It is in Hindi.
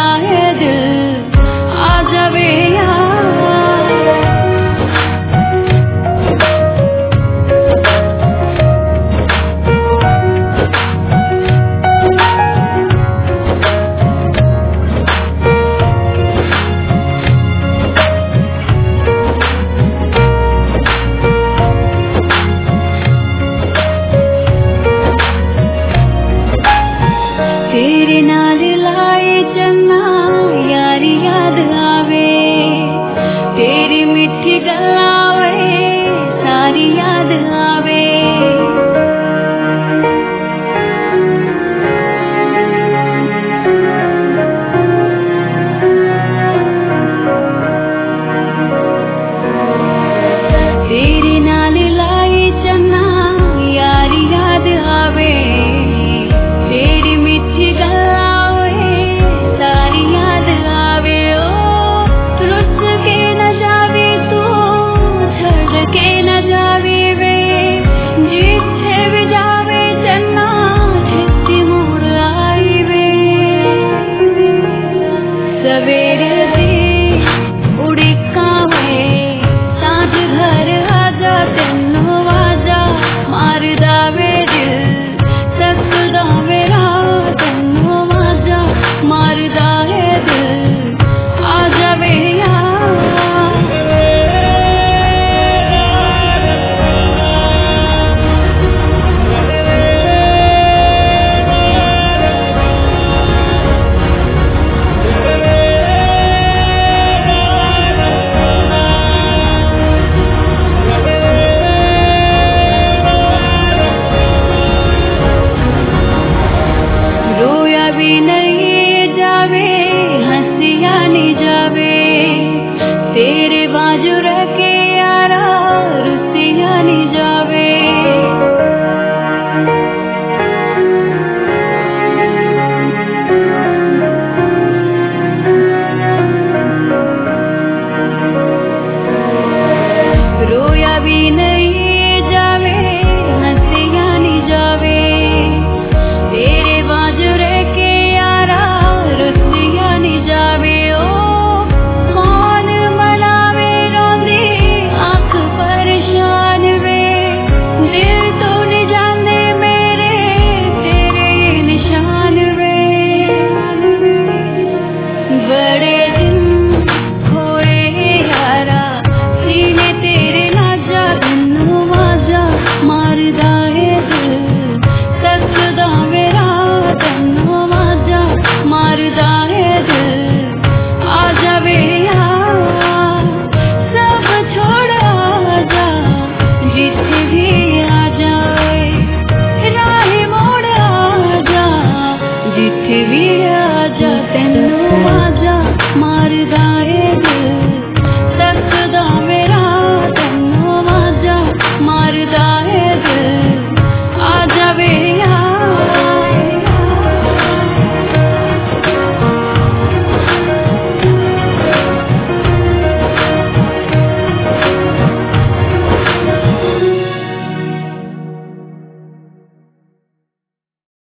है दिल आ जावे तेरे नाल लाए चन्ना यारी याद आवे तेरी मिठी गल्लां वे सारी याद आवे तेरे नाल लाए चन्ना यारी याद आवे तेरी मिठी गल्लां वे सारी याद आवे ओ रुस के न जावे तू छड़ के न जावे वे जिथे भी जावे चन्ना छेती मुड़ आई वे सवे